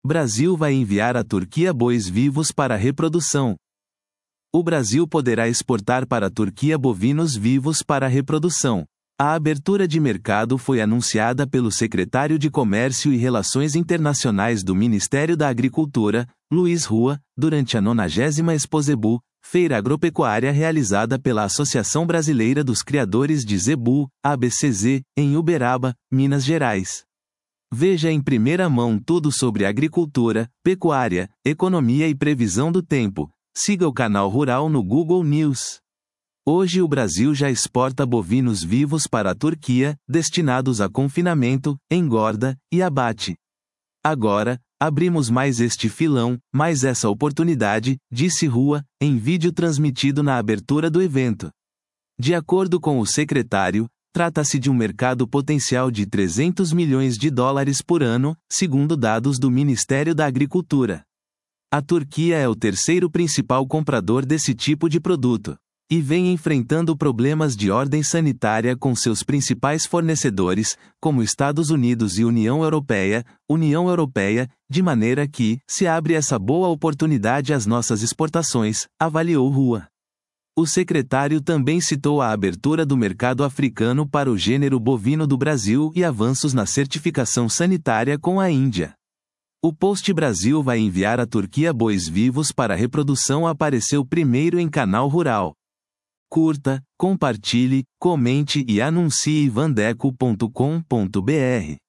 Brasil vai enviar à Turquia bois vivos para reprodução. O Brasil poderá exportar para a Turquia bovinos vivos para reprodução. A abertura de mercado foi anunciada pelo secretário de Comércio e Relações Internacionais do Ministério da Agricultura, Luiz Rua, durante a 90ª Expozebu, feira agropecuária realizada pela Associação Brasileira dos Criadores de Zebu, ABCZ, em Uberaba, Minas Gerais. Veja em primeira mão tudo sobre agricultura, pecuária, economia e previsão do tempo. Siga o canal Rural no Google News. Hoje o Brasil já exporta bovinos vivos para a Turquia, destinados a confinamento, engorda e abate. Agora, abrimos mais este filão, mais essa oportunidade, disse Rua, em vídeo transmitido na abertura do evento. De acordo com o secretário, trata-se de um mercado potencial de $300 milhões por ano, segundo dados do Ministério da Agricultura. A Turquia é o terceiro principal comprador desse tipo de produto, e vem enfrentando problemas de ordem sanitária com seus principais fornecedores, como Estados Unidos e União Europeia, de maneira que, se abre essa boa oportunidade às nossas exportações, avaliou Rua. O secretário também citou a abertura do mercado africano para o gênero bovino do Brasil e avanços na certificação sanitária com a Índia. O Post Brasil vai enviar à Turquia bois vivos para reprodução apareceu primeiro em Canal Rural. Curta, compartilhe, comente e anuncie vandeco.com.br.